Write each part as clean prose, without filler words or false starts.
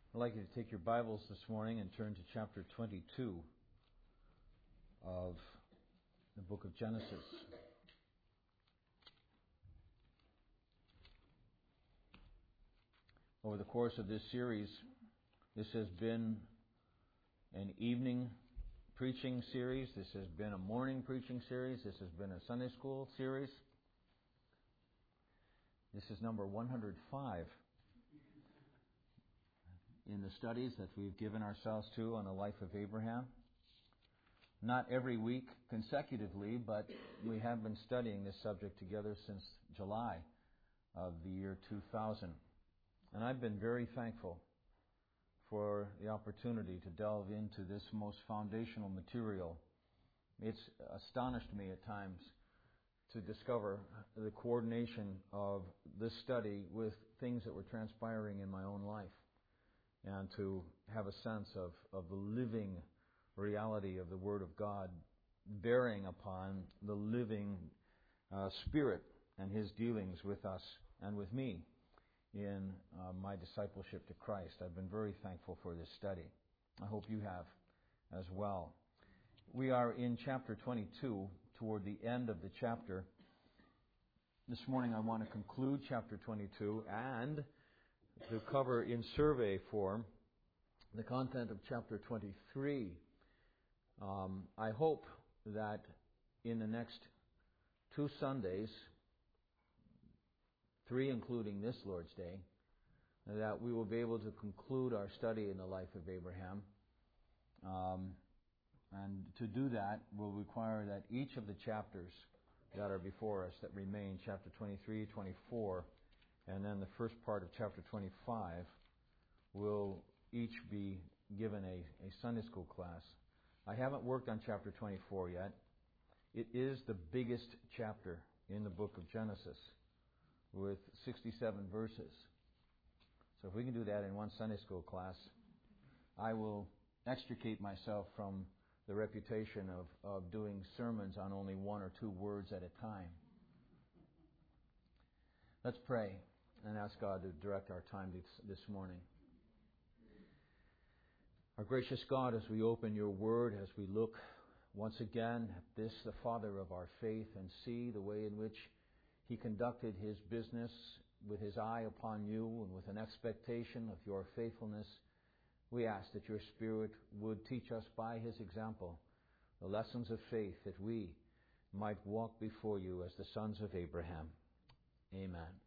I'd like you to take your Bibles this morning and turn to chapter 22 of the book of Genesis. Over the course of this series, this has been an evening preaching series, this has been a morning preaching series, this has been a Sunday school series. This is number 105 in the studies that we've given ourselves to on the life of Abraham. Not every week consecutively, but we have been studying this subject together since July of the year 2000. And I've been very thankful for the opportunity to delve into this most foundational material. It's astonished me at times to discover the coordination of this study with things that were transpiring in my own life, and to have a sense of the living reality of the Word of God bearing upon the living Spirit and His dealings with us and with me in my discipleship to Christ. I've been very thankful for this study. I hope you have as well. We are in chapter 22, toward the end of the chapter. This morning I want to conclude chapter 22 and to cover in survey form the content of chapter 23. I hope that in the next 2 Sundays, 3 including this Lord's Day, that we will be able to conclude our study in the life of Abraham. And to do that will require that each of the chapters that are before us that remain, chapter 23, 24, and then the first part of chapter 25, will each be given a Sunday school class. I haven't worked on chapter 24 yet. It is the biggest chapter in the book of Genesis, with 67 verses. So if we can do that in one Sunday school class, I will extricate myself from the reputation of doing sermons on only 1 or 2 words at a time. Let's pray and ask God to direct our time this morning. Our gracious God, as we open your Word, as we look once again at this, the Father of our faith, and see the way in which He conducted His business with His eye upon you and with an expectation of your faithfulness, we ask that your Spirit would teach us by His example the lessons of faith, that we might walk before you as the sons of Abraham. Amen.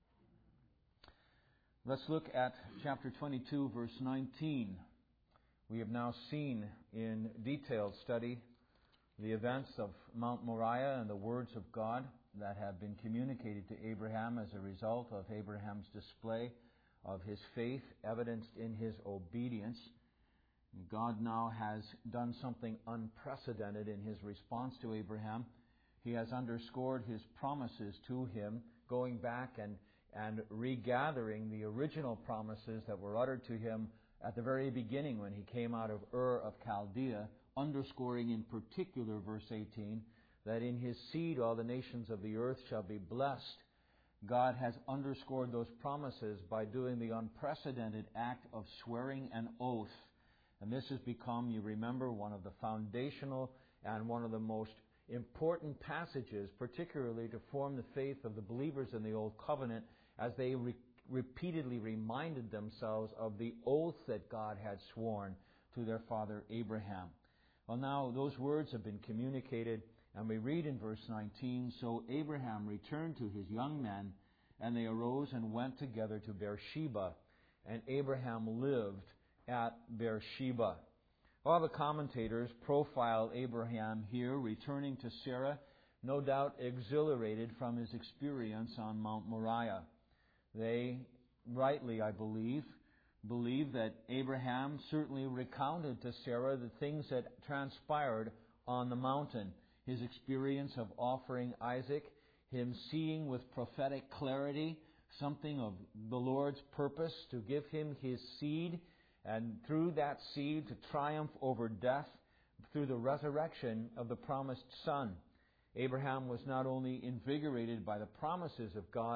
Let's look at chapter 22, verse 19. We have now seen in detailed study the events of Mount Moriah and the words of God that have been communicated to Abraham as a result of Abraham's display of his faith evidenced in his obedience. God now has done something unprecedented in His response to Abraham. He has underscored His promises to him, going back and regathering the original promises that were uttered to him at the very beginning when he came out of Ur of Chaldea, underscoring in particular verse 18, that in his seed all the nations of the earth shall be blessed. God has underscored those promises by doing the unprecedented act of swearing an oath. And this has become, you remember, one of the foundational and one of the most important passages, particularly to form the faith of the believers in the Old Covenant, as they repeatedly reminded themselves of the oath that God had sworn to their father Abraham. Well, now those words have been communicated, and we read in verse 19, "So Abraham returned to his young men, and they arose and went together to Beersheba, and Abraham lived at Beersheba." All the commentators profile Abraham here returning to Sarah, no doubt exhilarated from his experience on Mount Moriah. They rightly, I believe that Abraham certainly recounted to Sarah the things that transpired on the mountain. His experience of offering Isaac, him seeing with prophetic clarity something of the Lord's purpose to give him his seed, and through that seed to triumph over death through the resurrection of the promised Son. Abraham was not only invigorated by the promises of God,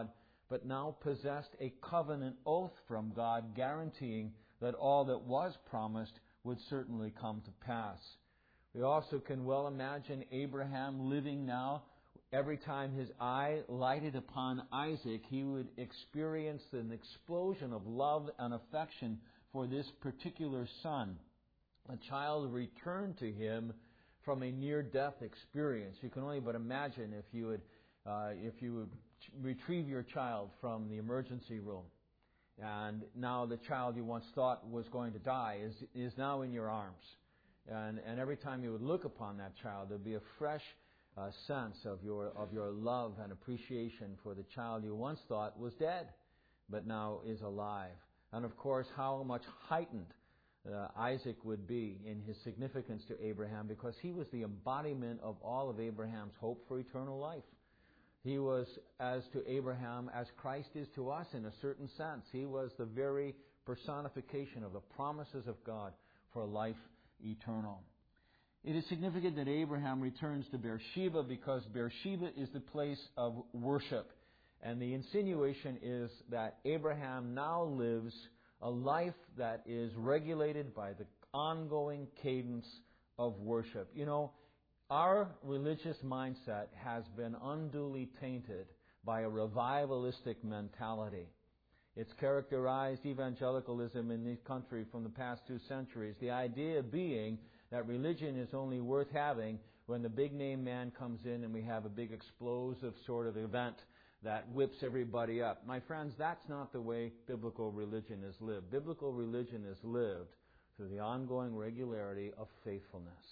but now possessed a covenant oath from God guaranteeing that all that was promised would certainly come to pass. We also can well imagine Abraham living now. Every time his eye lighted upon Isaac, he would experience an explosion of love and affection for this particular son. A child returned to him from a near-death experience. You can only but imagine if you would retrieve your child from the emergency room, and now the child you once thought was going to die is now in your arms. And every time you would look upon that child, there would be a fresh sense of your love and appreciation for the child you once thought was dead, but now is alive. And of course, how much heightened Isaac would be in his significance to Abraham, because he was the embodiment of all of Abraham's hope for eternal life. He was as to Abraham as Christ is to us in a certain sense. He was the very personification of the promises of God for life eternal. It is significant that Abraham returns to Beersheba because Beersheba is the place of worship. And the insinuation is that Abraham now lives a life that is regulated by the ongoing cadence of worship. You know, our religious mindset has been unduly tainted by a revivalistic mentality. It's characterized evangelicalism in this country from the past 2 centuries. The idea being that religion is only worth having when the big name man comes in and we have a big explosive sort of event that whips everybody up. My friends, that's not the way biblical religion is lived. Biblical religion is lived through the ongoing regularity of faithfulness.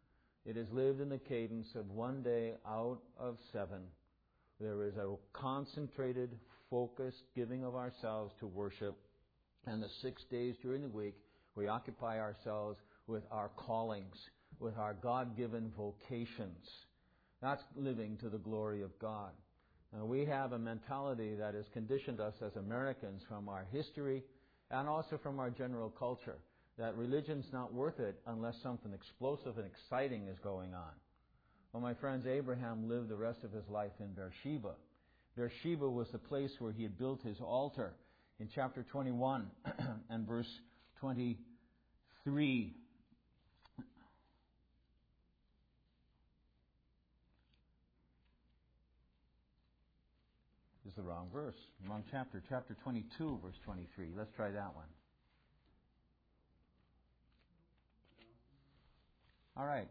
It is lived in the cadence of one day out of 7. There is a concentrated, focused giving of ourselves to worship. And the 6 days during the week, we occupy ourselves with our callings, with our God-given vocations. That's living to the glory of God. And we have a mentality that has conditioned us as Americans from our history and also from our general culture, that religion's not worth it unless something explosive and exciting is going on. Well, my friends, Abraham lived the rest of his life in Beersheba. Beersheba was the place where he had built his altar. In chapter 21 and verse 23, this is the wrong verse, wrong chapter. Chapter 22, verse 23. Let's try that one. All right.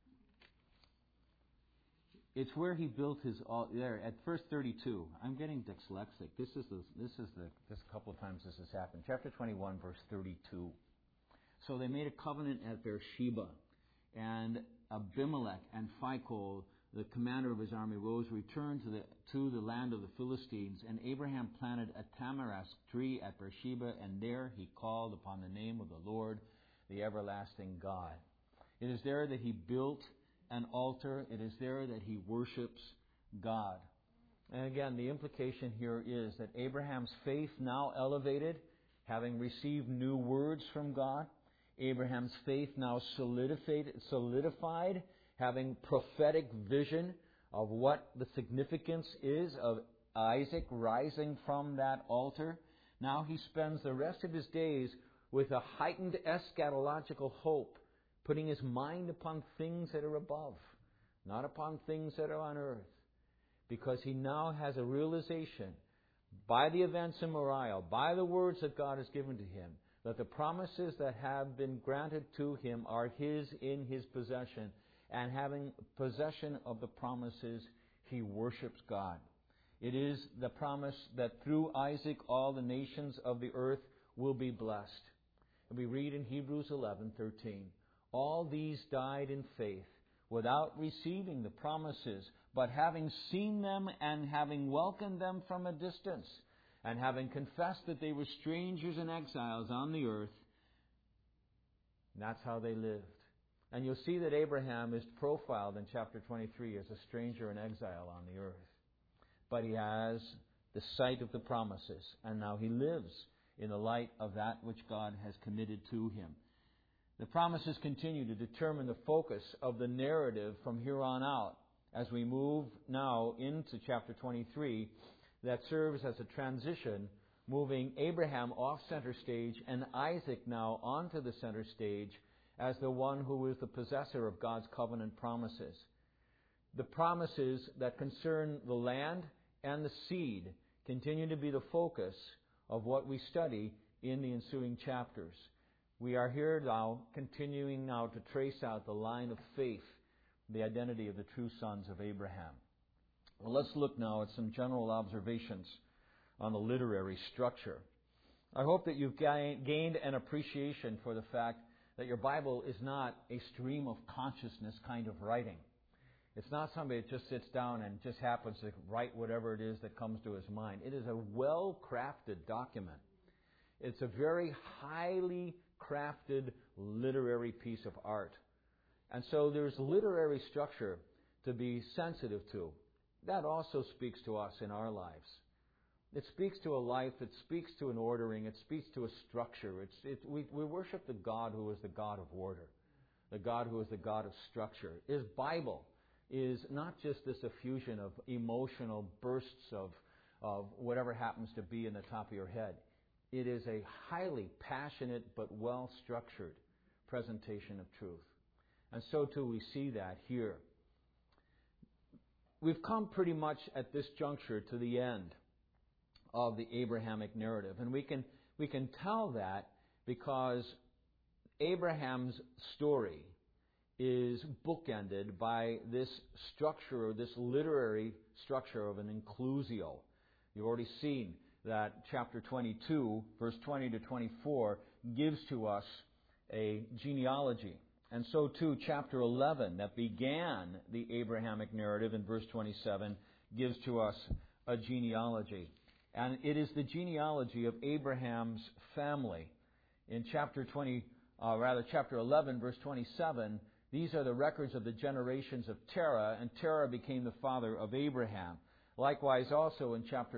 It's where he built his altar. There at verse 32. I'm getting dyslexic. This is a couple of times this has happened. Chapter 21, verse 32. So they made a covenant at Beersheba, and Abimelech and Phicol, the commander of his army, rose, returned to the land of the Philistines, and Abraham planted a tamarisk tree at Beersheba, and there he called upon the name of the Lord, the everlasting God. It is there that he built an altar. It is there that he worships God. And again, the implication here is that Abraham's faith now elevated, having received new words from God. Abraham's faith now solidified, having prophetic vision of what the significance is of Isaac rising from that altar. Now he spends the rest of his days with a heightened eschatological hope, putting his mind upon things that are above, not upon things that are on earth. Because he now has a realization, by the events in Moriah, by the words that God has given to him, that the promises that have been granted to him are his in his possession. And having possession of the promises, he worships God. It is the promise that through Isaac all the nations of the earth will be blessed. And we read in Hebrews 11:13, all these died in faith, without receiving the promises, but having seen them and having welcomed them from a distance, and having confessed that they were strangers and exiles on the earth. And that's how they lived. And you'll see that Abraham is profiled in chapter 23 as a stranger and exile on the earth. But he has the sight of the promises, and now he lives in the light of that which God has committed to him. The promises continue to determine the focus of the narrative from here on out. As we move now into chapter 23, that serves as a transition, moving Abraham off center stage and Isaac now onto the center stage as the one who is the possessor of God's covenant promises. The promises that concern the land and the seed continue to be the focus of what we study in the ensuing chapters. We are here now, continuing now to trace out the line of faith, the identity of the true sons of Abraham. Well, let's look now at some general observations on the literary structure. I hope that you've gained an appreciation for the fact that your Bible is not a stream of consciousness kind of writing. It's not somebody that just sits down and just happens to write whatever it is that comes to his mind. It is a well-crafted document. It's a very highly crafted literary piece of art. And so there's literary structure to be sensitive to. That also speaks to us in our lives. It speaks to a life, it speaks to an ordering, it speaks to a structure. We worship the God who is the God of order, the God who is the God of structure. His Bible is not just this effusion of emotional bursts of whatever happens to be in the top of your head. It is a highly passionate but well-structured presentation of truth. And so too we see that here. We've come pretty much at this juncture to the end of the Abrahamic narrative. And we can tell that because Abraham's story is bookended by this structure, or this literary structure of an inclusio. You've already seen that chapter 22, verse 20 to 24, gives to us a genealogy. And so too, chapter 11, that began the Abrahamic narrative in verse 27, gives to us a genealogy. And it is the genealogy of Abraham's family. In chapter 11, verse 27, these are the records of the generations of Terah, and Terah became the father of Abraham. Likewise, also in chapter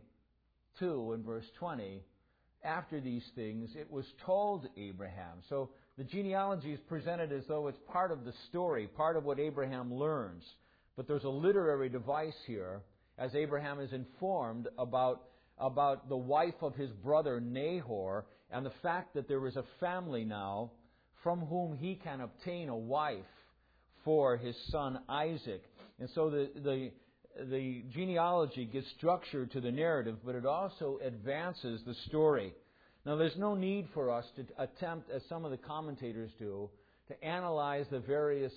22, in verse 20, after these things, it was told Abraham. So the genealogy is presented as though it's part of the story, part of what Abraham learns. But there's a literary device here, as Abraham is informed about the wife of his brother Nahor, and the fact that there is a family now from whom he can obtain a wife for his son Isaac. And so the genealogy gives structure to the narrative, but it also advances the story. Now, there's no need for us to attempt, as some of the commentators do, to analyze the various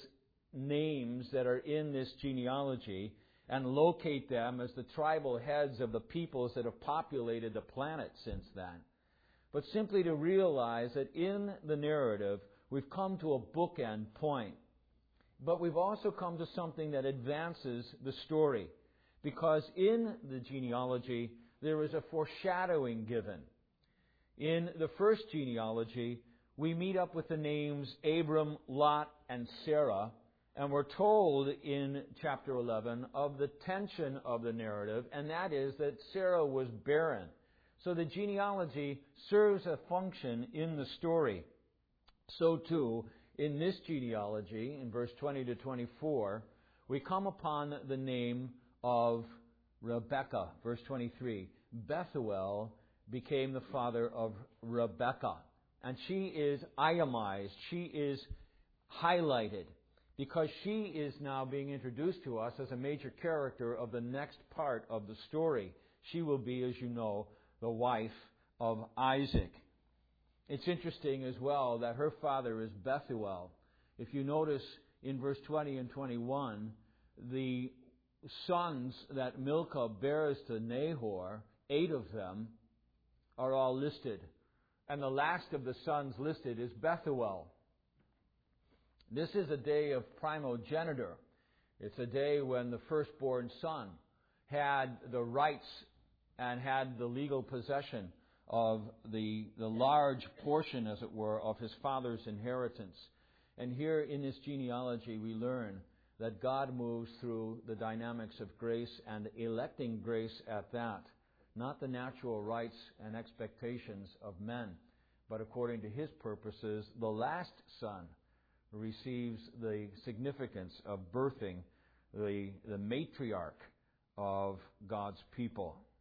names that are in this genealogy and locate them as the tribal heads of the peoples that have populated the planet since then. But simply to realize that in the narrative, we've come to a bookend point. But we've also come to something that advances the story. Because in the genealogy, there is a foreshadowing given. In the first genealogy, we meet up with the names Abram, Lot, and Sarah. And we're told in chapter 11 of the tension of the narrative, and that is that Sarah was barren. So the genealogy serves a function in the story. So too, in this genealogy, in verse 20 to 24, we come upon the name of Rebekah. Verse 23, Bethuel became the father of Rebekah. And she is itemized, she is highlighted, because she is now being introduced to us as a major character of the next part of the story. She will be, as you know, the wife of Isaac. It's interesting as well that her father is Bethuel. If you notice in verse 20 and 21, the sons that Milcah bears to Nahor, 8 of them, are all listed. And the last of the sons listed is Bethuel. This is a day of primogeniture. It's a day when the firstborn son had the rights and had the legal possession of the large portion, as it were, of his father's inheritance. And here in this genealogy we learn that God moves through the dynamics of grace, and electing grace at that. Not the natural rights and expectations of men, but according to His purposes, the last son receives the significance of birthing the matriarch of God's people.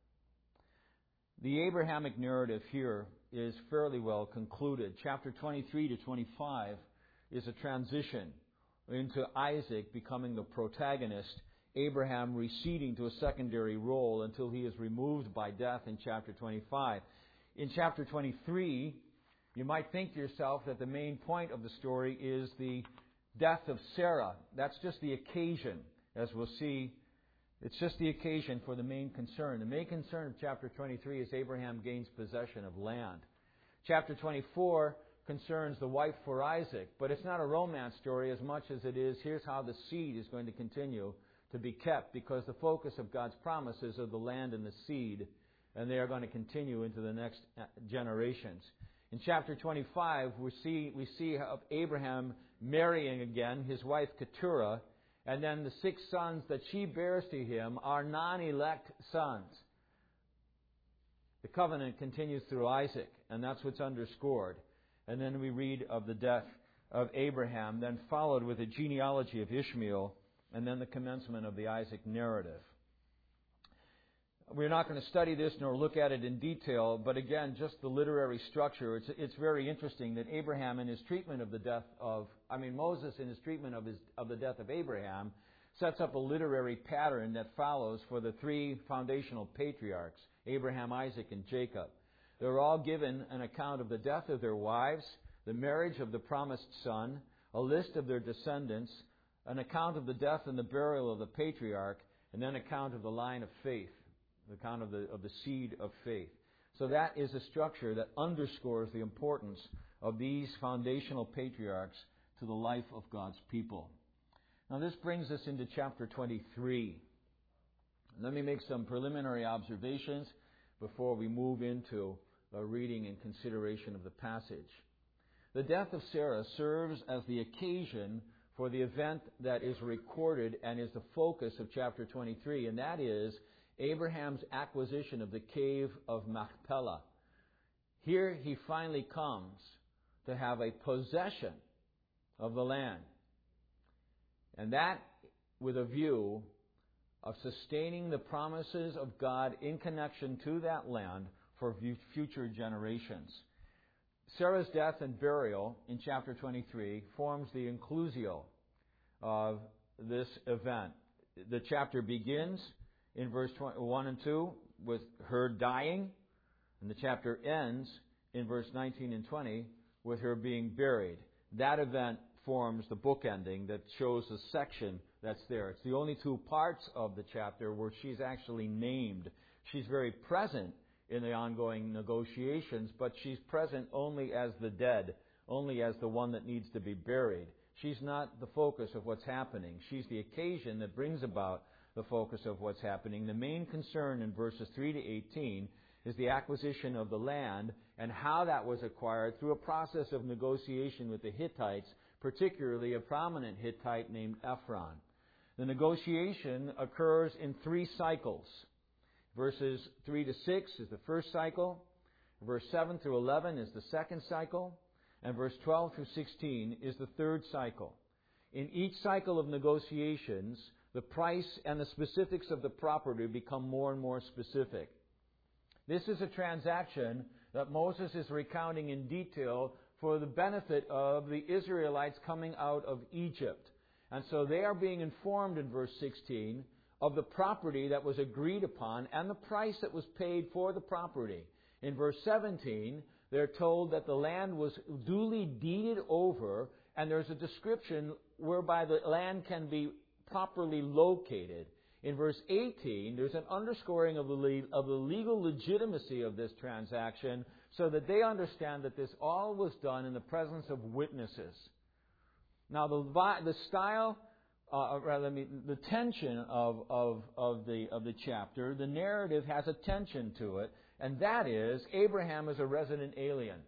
The Abrahamic narrative here is fairly well concluded. Chapter 23 to 25 is a transition into Isaac becoming the protagonist, Abraham receding to a secondary role until he is removed by death in chapter 25. In chapter 23, you might think to yourself that the main point of the story is the death of Sarah. That's just the occasion, as we'll see. It's just the occasion for the main concern. The main concern of chapter 23 is Abraham gains possession of land. Chapter 24 concerns the wife for Isaac, but it's not a romance story as much as it is, here's how the seed is going to continue to be kept, because the focus of God's promises are the land and the seed, and they are going to continue into the next generations. In chapter 25, we see of Abraham marrying again his wife Keturah, and then the 6 sons that she bears to him are non-elect sons. The covenant continues through Isaac, and that's what's underscored. And then we read of the death of Abraham, then followed with a genealogy of Ishmael, and then the commencement of the Isaac narrative. We're not going to study this nor look at it in detail, but again, just the literary structure. It's very interesting that Abraham in his treatment of the death of, Moses in his treatment of the death of Abraham sets up a literary pattern that follows for the 3 foundational patriarchs, Abraham, Isaac, and Jacob. They're all given an account of the death of their wives, the marriage of the promised son, a list of their descendants, an account of the death and the burial of the patriarch, and then an account of the line of faith, the account of the seed of faith. So that is a structure that underscores the importance of these foundational patriarchs to the life of God's people. Now this brings us into chapter 23. Let me make some preliminary observations before we move into a reading and consideration of the passage. The death of Sarah serves as the occasion for the event that is recorded and is the focus of chapter 23, and that is Abraham's acquisition of the cave of Machpelah. Here he finally comes to have a possession of the land, and that with a view of sustaining the promises of God in connection to that land for future generations. Sarah's death and burial in chapter 23 forms the inclusio of this event. The chapter begins in verse 1 and 2 with her dying, and the chapter ends in verse 19 and 20 with her being buried. That event forms the bookending that shows the section that's there. It's the only 2 parts of the chapter where she's actually named. She's very present in the ongoing negotiations, but she's present only as the dead, only as the one that needs to be buried. She's not the focus of what's happening. She's the occasion that brings about the focus of what's happening. The main concern in verses 3 to 18 is the acquisition of the land and how that was acquired through a process of negotiation with the Hittites, particularly a prominent Hittite named Ephron. The negotiation occurs in 3 cycles. Verses 3 to 6 is the first cycle. Verse 7 through 11 is the second cycle. And verse 12 through 16 is the third cycle. In each cycle of negotiations, the price and the specifics of the property become more and more specific. This is a transaction that Moses is recounting in detail for the benefit of the Israelites coming out of Egypt. And so they are being informed in verse 16 of the property that was agreed upon and the price that was paid for the property. In verse 17, they're told that the land was duly deeded over, and there's a description whereby the land can be properly located. In verse 18, there's an underscoring of the legal legitimacy of this transaction so that they understand that this all was done in the presence of witnesses. Now, the style, the tension of the chapter, the narrative has a tension to it, and that is Abraham is a resident alien.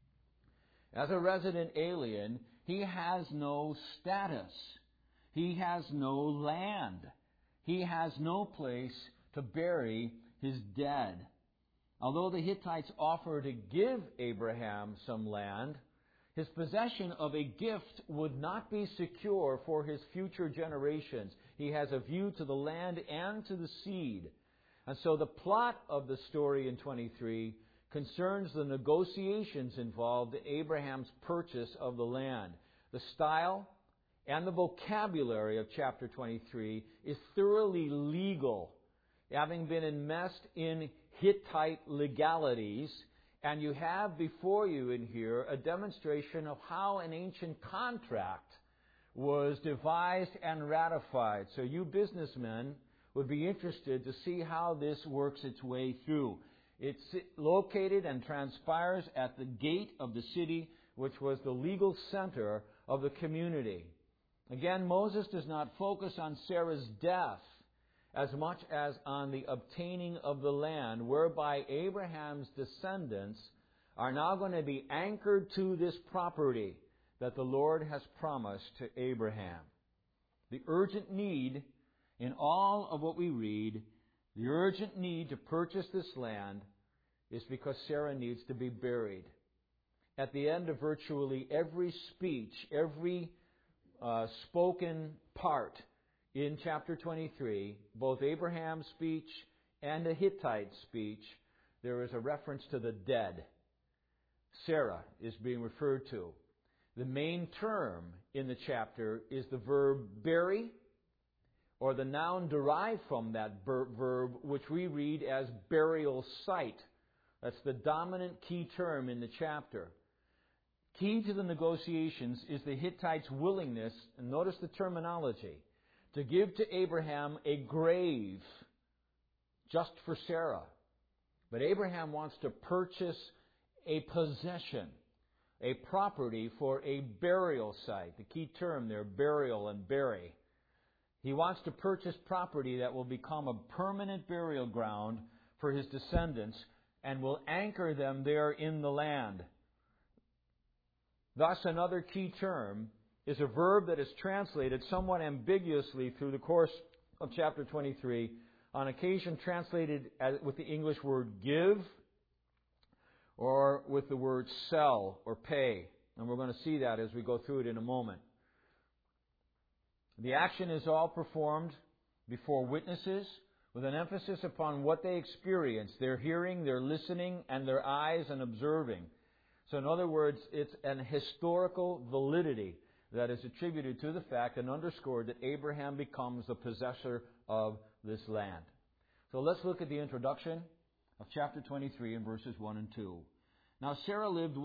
As a resident alien, he has no status. He has no land. He has no place to bury his dead. Although the Hittites offer to give Abraham some land, his possession of a gift would not be secure for his future generations. He has a view to the land and to the seed. And so the plot of the story in 23 concerns the negotiations involved in Abraham's purchase of the land. The style and the vocabulary of chapter 23 is thoroughly legal, having been enmeshed in Hittite legalities. And you have before you in here a demonstration of how an ancient contract was devised and ratified. So you businessmen would be interested to see how this works its way through. It's located and transpires at the gate of the city, which was the legal center of the community. Again, Moses does not focus on Sarah's death as much as on the obtaining of the land, whereby Abraham's descendants are now going to be anchored to this property that the Lord has promised to Abraham. The urgent need in all of what we read, the urgent need to purchase this land is because Sarah needs to be buried. At the end of virtually every speech, every spoken part in chapter 23, both Abraham's speech and the Hittite speech, there is a reference to the dead. Sarah is being referred to. The main term in the chapter is the verb bury, or the noun derived from that verb, which we read as burial site. That's the dominant key term in the chapter. Key to the negotiations is the Hittites' willingness, and notice the terminology, to give to Abraham a grave just for Sarah. But Abraham wants to purchase a possession, a property for a burial site. The key term there, burial and bury. He wants to purchase property that will become a permanent burial ground for his descendants and will anchor them there in the land. Thus, another key term is a verb that is translated somewhat ambiguously through the course of chapter 23, on occasion translated with the English word give, or with the word sell or pay. And we're going to see that as we go through it in a moment. The action is all performed before witnesses with an emphasis upon what they experience, their hearing, their listening, and their eyes and observing. So in other words, it's an historical validity that is attributed to the fact and underscored that Abraham becomes the possessor of this land. So let's look at the introduction of chapter 23 in verses 1 and 2. Now Sarah lived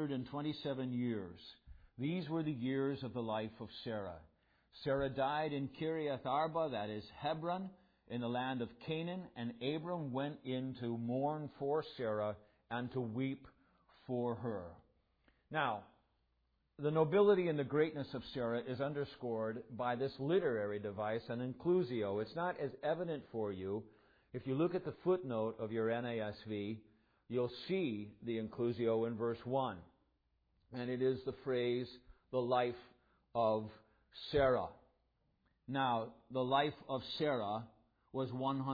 127 years. These were the years of the life of Sarah. Sarah died in Kiriath Arba, that is Hebron, in the land of Canaan, and Abram went in to mourn for Sarah and to weep for her. Now, the nobility and the greatness of Sarah is underscored by this literary device, an inclusio. It's not as evident for you. If you look at the footnote of your NASV, you'll see the inclusio in verse 1. And it is the phrase, the life of Sarah. Now, the life of Sarah was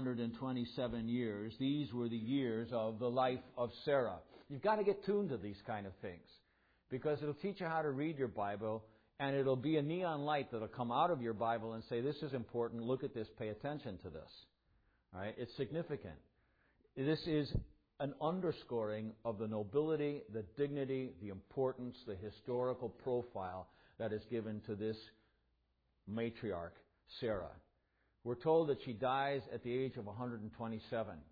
127 years. These were the years of the life of Sarah. You've got to get tuned to these kind of things, because it'll teach you how to read your Bible, and it'll be a neon light that'll come out of your Bible and say, this is important, look at this, pay attention to this. All right? It's significant. This is an underscoring of the nobility, the dignity, the importance, the historical profile that is given to this matriarch, Sarah. We're told that she dies at the age of 127.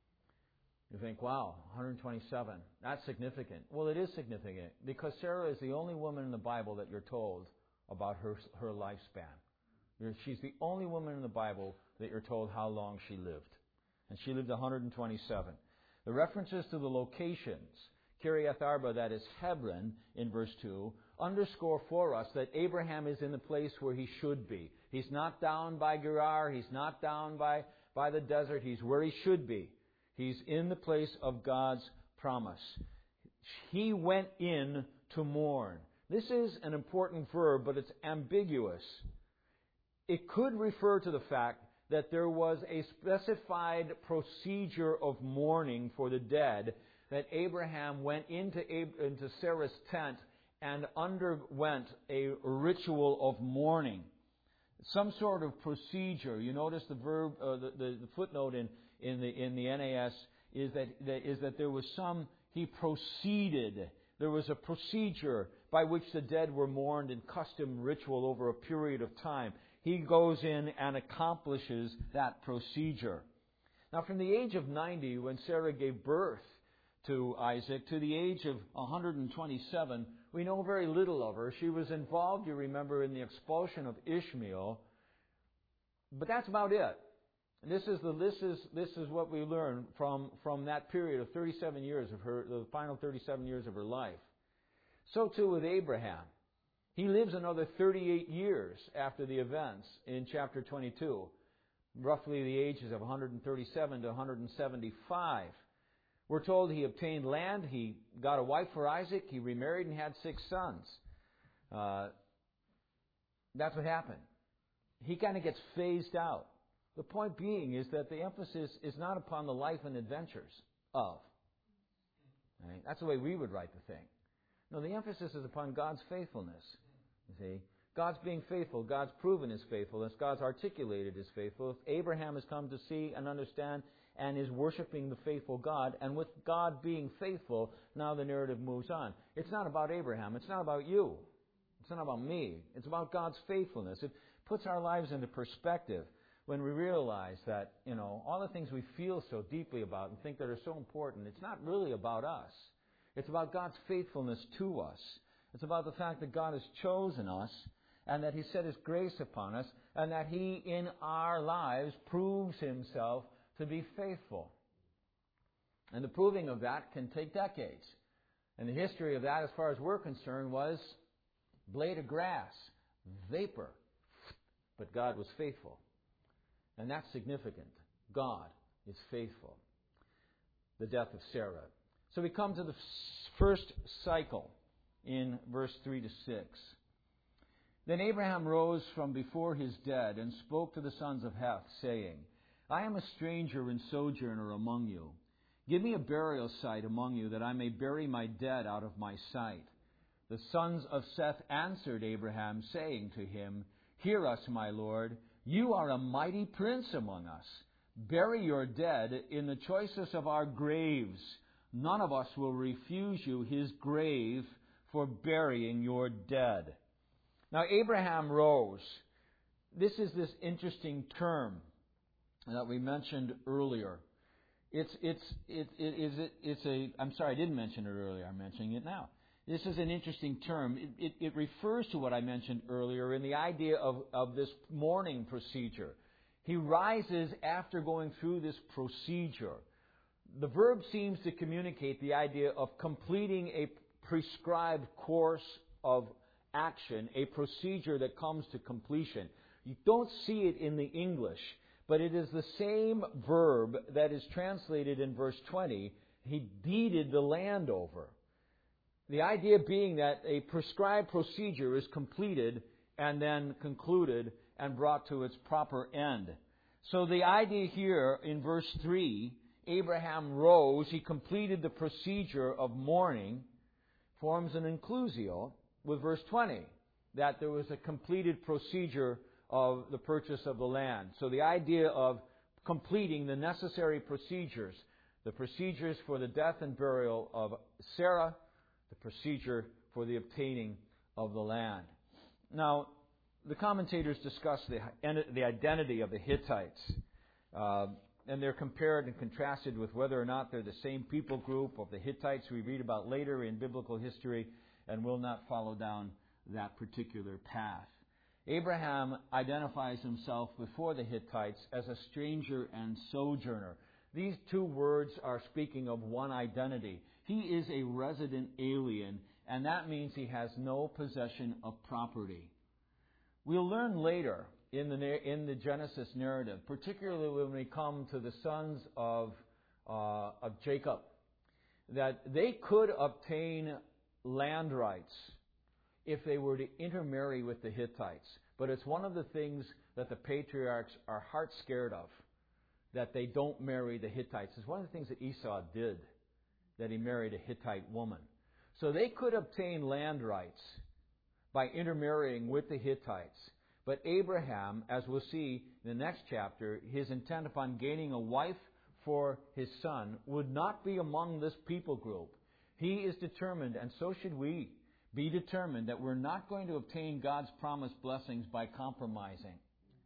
You think, wow, 127, that's significant. Well, it is significant because Sarah is the only woman in the Bible that you're told about her lifespan. She's the only woman in the Bible that you're told how long she lived. And she lived 127. The references to the locations, Kiriath Arba, that is Hebron, in verse 2, underscore for us that Abraham is in the place where he should be. He's not down by Gerar. He's not down by the desert. He's where he should be. He's in the place of God's promise. He went in to mourn. This is an important verb, but it's ambiguous. It could refer to the fact that there was a specified procedure of mourning for the dead, that Abraham went into Sarah's tent and underwent a ritual of mourning. Some sort of procedure. You notice the verb, the footnote in in the NAS is that there was he proceeded. There was a procedure by which the dead were mourned in custom ritual over a period of time. He goes in and accomplishes that procedure. Now, from the age of 90, when Sarah gave birth to Isaac, to the age of 127, we know very little of her. She was involved, you remember, in the expulsion of Ishmael, but that's about it. This is what we learn from that period of 37 years of the final 37 years of her life. So too with Abraham. He lives another 38 years after the events in chapter 22, roughly the ages of 137 to 175. We're told he obtained land, he got a wife for Isaac, he remarried and had 6 sons. That's what happened. He kind of gets phased out. The point being is that the emphasis is not upon the life and adventures of. Right? That's the way we would write the thing. No, the emphasis is upon God's faithfulness. You see, God's being faithful. God's proven His faithfulness. God's articulated His faithfulness. Abraham has come to see and understand and is worshiping the faithful God. And with God being faithful, now the narrative moves on. It's not about Abraham. It's not about you. It's not about me. It's about God's faithfulness. It puts our lives into perspective when we realize that, all the things we feel so deeply about and think that are so important, it's not really about us. It's about God's faithfulness to us. It's about the fact that God has chosen us and that He set His grace upon us and that He, in our lives, proves Himself to be faithful. And the proving of that can take decades. And the history of that, as far as we're concerned, was blade of grass, vapor. But God was faithful. And that's significant. God is faithful. The death of Sarah. So we come to the first cycle in verse 3 to 6. Then Abraham rose from before his dead and spoke to the sons of Heth, saying, I am a stranger and sojourner among you. Give me a burial site among you, that I may bury my dead out of my sight. The sons of Seth answered Abraham, saying to him, Hear us, my lord. You are a mighty prince among us. Bury your dead in the choicest of our graves. None of us will refuse you his grave for burying your dead. Now, Abraham rose. This is this interesting term that we mentioned earlier. I'm sorry, I didn't mention it earlier. I'm mentioning it now. This is an interesting term. It refers to what I mentioned earlier in the idea of this mourning procedure. He rises after going through this procedure. The verb seems to communicate the idea of completing a prescribed course of action, a procedure that comes to completion. You don't see it in the English, but it is the same verb that is translated in verse 20. He deeded the land over. The idea being that a prescribed procedure is completed and then concluded and brought to its proper end. So the idea here in verse 3, Abraham rose, he completed the procedure of mourning, forms an inclusio with verse 20, that there was a completed procedure of the purchase of the land. So the idea of completing the necessary procedures, the procedures for the death and burial of Sarah, the procedure for the obtaining of the land. Now, the commentators discuss the identity of the Hittites, and they're compared and contrasted with whether or not they're the same people group of the Hittites we read about later in biblical history, and will not follow down that particular path. Abraham identifies himself before the Hittites as a stranger and sojourner. These two words are speaking of one identity. He is a resident alien, and that means he has no possession of property. We'll learn later in the Genesis narrative, particularly when we come to the sons of Jacob, that they could obtain land rights if they were to intermarry with the Hittites. But it's one of the things that the patriarchs are heart scared of, that they don't marry the Hittites. It's one of the things that Esau did, that he married a Hittite woman. So they could obtain land rights by intermarrying with the Hittites. But Abraham, as we'll see in the next chapter, his intent upon gaining a wife for his son would not be among this people group. He is determined, and so should we, be determined that we're not going to obtain God's promised blessings by compromising.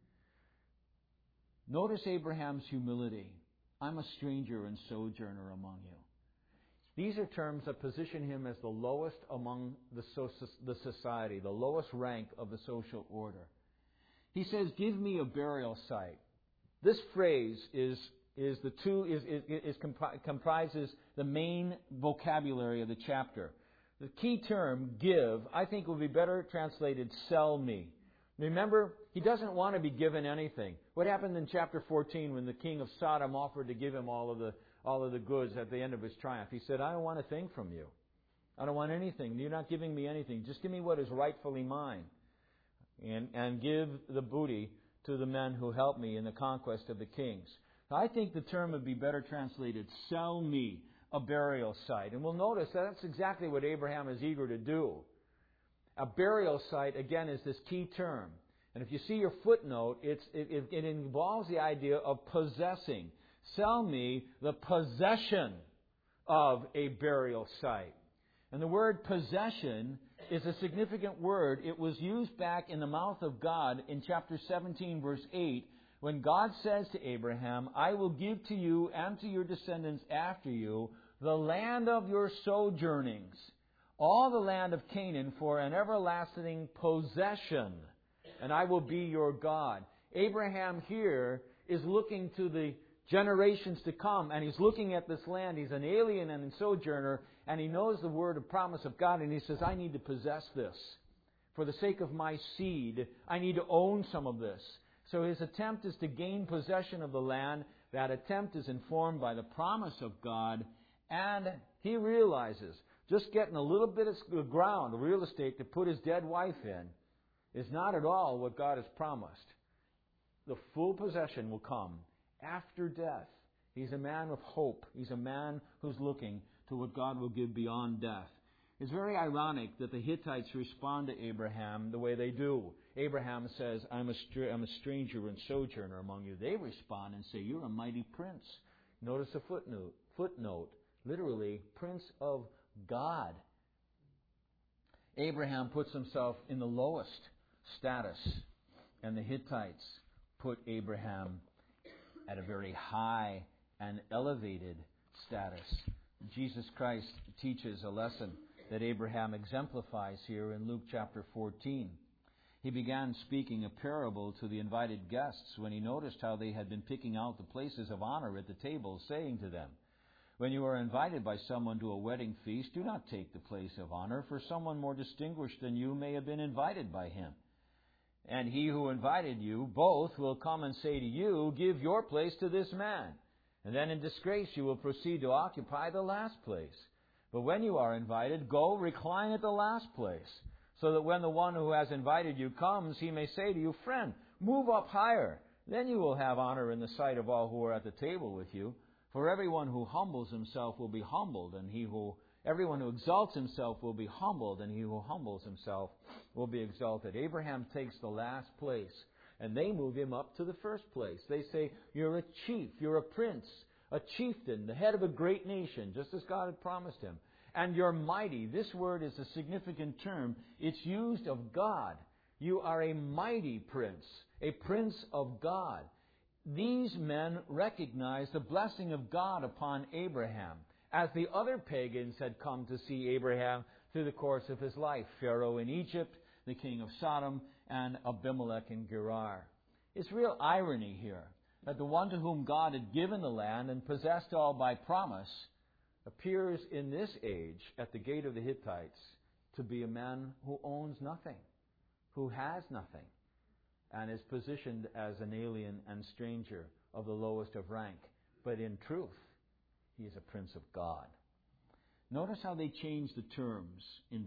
Notice Abraham's humility. I'm a stranger and sojourner among you. These are terms that position him as the lowest among the society, the lowest rank of the social order. He says, give me a burial site. This phrase comprises the main vocabulary of the chapter. The key term, give, I think would be better translated, sell me. Remember, he doesn't want to be given anything. What happened in chapter 14 when the king of Sodom offered to give him all of the goods at the end of his triumph? He said, I don't want a thing from you. I don't want anything. You're not giving me anything. Just give me what is rightfully mine. And give the booty to the men who helped me in the conquest of the kings. I think the term would be better translated, sell me a burial site. And we'll notice that's exactly what Abraham is eager to do. A burial site, again, is this key term. And if you see your footnote, it involves the idea of possessing. Sell me the possession of a burial site. And the word possession is a significant word. It was used back in the mouth of God in chapter 17, verse 8, when God says to Abraham, I will give to you and to your descendants after you the land of your sojournings, all the land of Canaan for an everlasting possession, and I will be your God. Abraham here is looking to the generations to come, and he's looking at this land. He's an alien and a sojourner, and he knows the word of promise of God, and he says, I need to possess this. For the sake of my seed, I need to own some of this. So his attempt is to gain possession of the land. That attempt is informed by the promise of God, and he realizes just getting a little bit of ground, real estate, to put his dead wife in is not at all what God has promised. The full possession will come after death. He's a man of hope. He's a man who's looking to what God will give beyond death. It's very ironic that the Hittites respond to Abraham the way they do. Abraham says, I'm a stranger and sojourner among you. They respond and say, you're a mighty prince. Notice a footnote. Literally, Prince of God. Abraham puts himself in the lowest status, and the Hittites put Abraham at a very high and elevated status. Jesus Christ teaches a lesson that Abraham exemplifies here in Luke chapter 14. He began speaking a parable to the invited guests when he noticed how they had been picking out the places of honor at the table, saying to them, when you are invited by someone to a wedding feast, do not take the place of honor, for someone more distinguished than you may have been invited by him. And he who invited you both will come and say to you, give your place to this man. And then in disgrace you will proceed to occupy the last place. But when you are invited, go recline at the last place, so that when the one who has invited you comes, he may say to you, friend, move up higher. Then you will have honor in the sight of all who are at the table with you. For everyone who humbles himself will be humbled, and everyone who exalts himself will be humbled, and he who humbles himself will be exalted. Abraham takes the last place, and they move him up to the first place. They say, you're a chief, you're a prince, a chieftain, the head of a great nation, just as God had promised him. And you're mighty. This word is a significant term. It's used of God. You are a mighty prince, a prince of God. These men recognized the blessing of God upon Abraham, as the other pagans had come to see Abraham through the course of his life. Pharaoh in Egypt, the king of Sodom, and Abimelech in Gerar. It's real irony here that the one to whom God had given the land and possessed all by promise appears in this age at the gate of the Hittites to be a man who owns nothing, who has nothing, and is positioned as an alien and stranger of the lowest of rank. But in truth, he is a prince of God. Notice how they change the terms in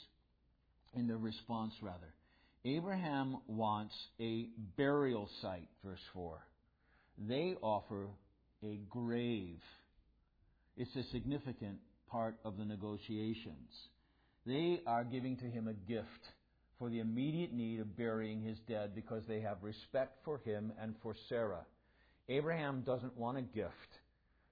the response. Abraham wants a burial site, verse 4. They offer a grave. It's a significant part of the negotiations. They are giving to him a gift for the immediate need of burying his dead because they have respect for him and for Sarah. Abraham doesn't want a gift.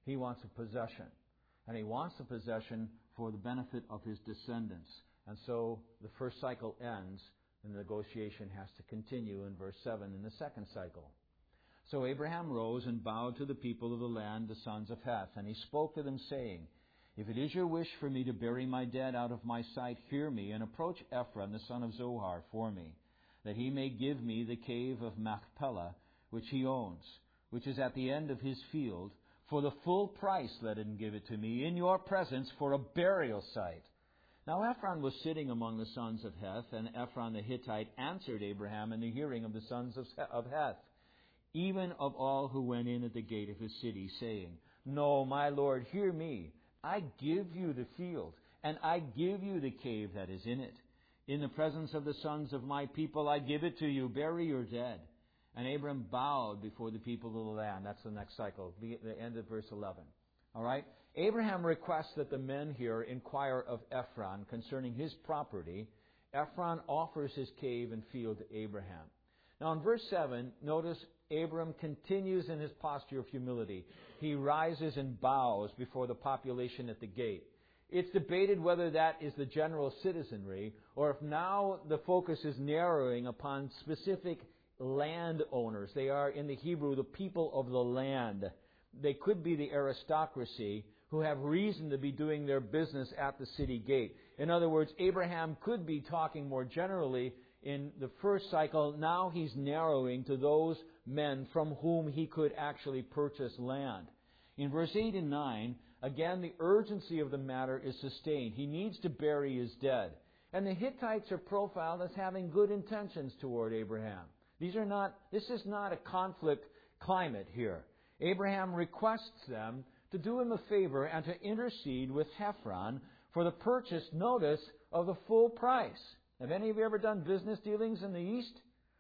He wants a possession. And he wants the possession for the benefit of his descendants. And so the first cycle ends, and the negotiation has to continue in verse 7 in the second cycle. So Abraham rose and bowed to the people of the land, the sons of Heth. And he spoke to them, saying, If it is your wish for me to bury my dead out of my sight, hear me, and approach Ephron the son of Zohar for me, that he may give me the cave of Machpelah, which he owns, which is at the end of his field. For the full price let him give it to me, in your presence, for a burial site. Now Ephron was sitting among the sons of Heth, and Ephron the Hittite answered Abraham in the hearing of the sons of Heth, even of all who went in at the gate of his city, saying, No, my lord, hear me. I give you the field, and I give you the cave that is in it. In the presence of the sons of my people I give it to you. Bury your dead. And Abram bowed before the people of the land. That's the next cycle, the end of verse 11. All right? Abraham requests that the men here inquire of Ephron concerning his property. Ephron offers his cave and field to Abraham. Now in verse 7, notice Abram continues in his posture of humility. He rises and bows before the population at the gate. It's debated whether that is the general citizenry, or if now the focus is narrowing upon specific landowners. They are, in the Hebrew, the people of the land. They could be the aristocracy who have reason to be doing their business at the city gate. In other words, Abraham could be talking more generally in the first cycle. Now he's narrowing to those men from whom he could actually purchase land. In verse 8 and 9, again, the urgency of the matter is sustained. He needs to bury his dead. And the Hittites are profiled as having good intentions toward Abraham. This is not a conflict climate here. Abraham requests them to do him a favor and to intercede with Ephron for the purchase, notice, of the full price. Have any of you ever done business dealings in the East?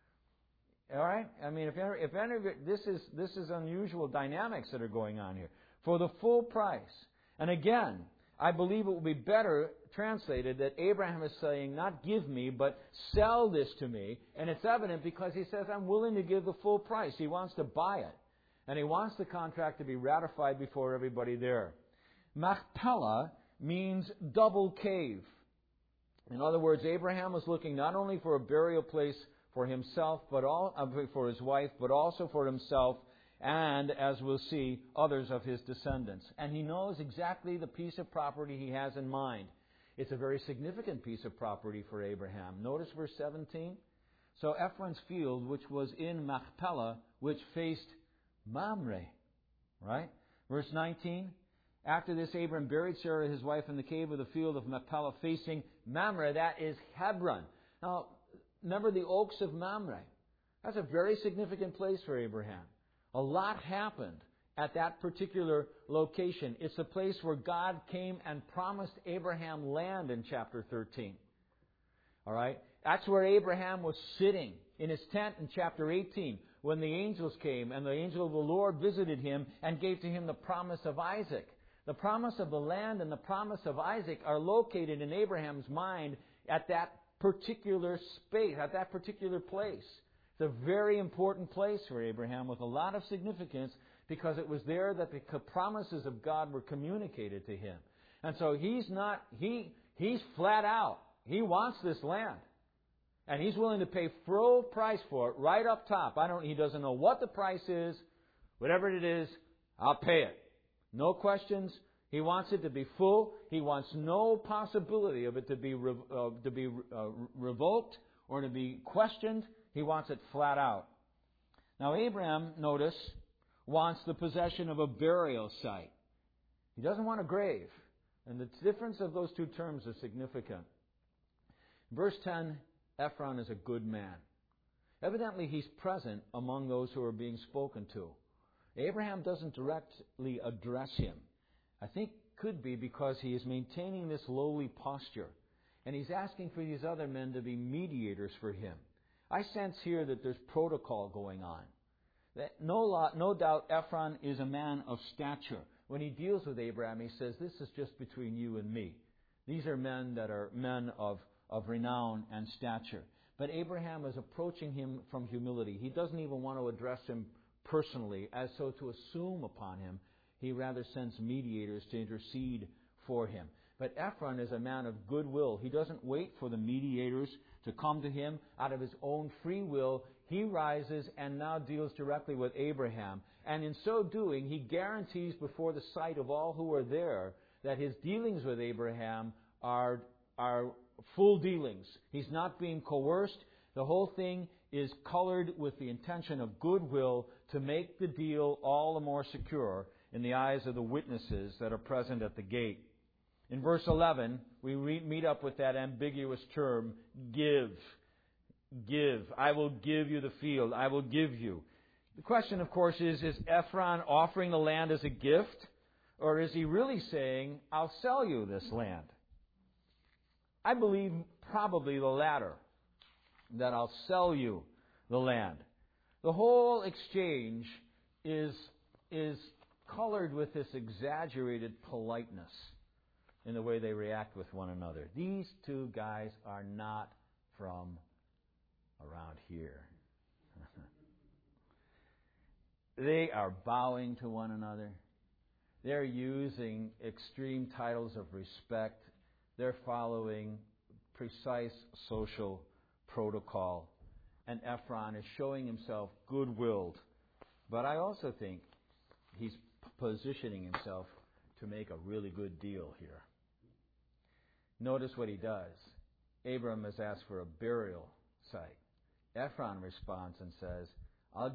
All right? I mean, if any of you, this is unusual dynamics that are going on here. For the full price. And again, I believe it will be better translated that Abraham is saying, not give me, but sell this to me. And it's evident because he says, I'm willing to give the full price. He wants to buy it. And he wants the contract to be ratified before everybody there. Machpelah means double cave. In other words, Abraham was looking not only for a burial place for himself, for his wife, but also for himself, and, as we'll see, others of his descendants. And he knows exactly the piece of property he has in mind. It's a very significant piece of property for Abraham. Notice verse 17. So Ephron's field, which was in Machpelah, which faced Mamre. Right? Verse 19. After this, Abram buried Sarah, his wife, in the cave of the field of Machpelah, facing Mamre. That is Hebron. Now, remember the oaks of Mamre. That's a very significant place for Abraham. A lot happened at that particular location. It's the place where God came and promised Abraham land in chapter 13. All right? That's where Abraham was sitting in his tent in chapter 18 when the angels came and the angel of the Lord visited him and gave to him the promise of Isaac. The promise of the land and the promise of Isaac are located in Abraham's mind at that particular space, at that particular place. It's a very important place for Abraham with a lot of significance because it was there that the promises of God were communicated to him. And so he's flat out. He wants this land. And he's willing to pay full price for it right up top. He doesn't know what the price is. Whatever it is, I'll pay it. No questions. He wants it to be full. He wants no possibility of it to be revoked or to be questioned. He wants it flat out. Now Abraham, notice, wants the possession of a burial site. He doesn't want a grave. And the difference of those two terms is significant. Verse 10, Ephron is a good man. Evidently he's present among those who are being spoken to. Abraham doesn't directly address him. I think could be because he is maintaining this lowly posture. And he's asking for these other men to be mediators for him. I sense here that there's protocol going on. That no doubt Ephron is a man of stature. When he deals with Abraham, he says, this is just between you and me. These are men that are men of renown and stature. But Abraham is approaching him from humility. He doesn't even want to address him personally, as so to assume upon him. He rather sends mediators to intercede for him. But Ephron is a man of goodwill. He doesn't wait for the mediators to come to him out of his own free will. He rises and now deals directly with Abraham. And in so doing, he guarantees before the sight of all who are there that his dealings with Abraham are full dealings. He's not being coerced. The whole thing is colored with the intention of goodwill to make the deal all the more secure in the eyes of the witnesses that are present at the gate. In verse 11, we meet up with that ambiguous term, give. Give. I will give you the field. I will give you. The question, of course, is Ephron offering the land as a gift? Or is he really saying, I'll sell you this land? I believe probably the latter, that I'll sell you the land. The whole exchange is colored with this exaggerated politeness in the way they react with one another. These two guys are not from around here. They are bowing to one another. They're using extreme titles of respect. They're following precise social protocol. And Ephron is showing himself good-willed. But I also think he's positioning himself to make a really good deal here. Notice what he does. Abram has asked for a burial site. Ephron responds and says, I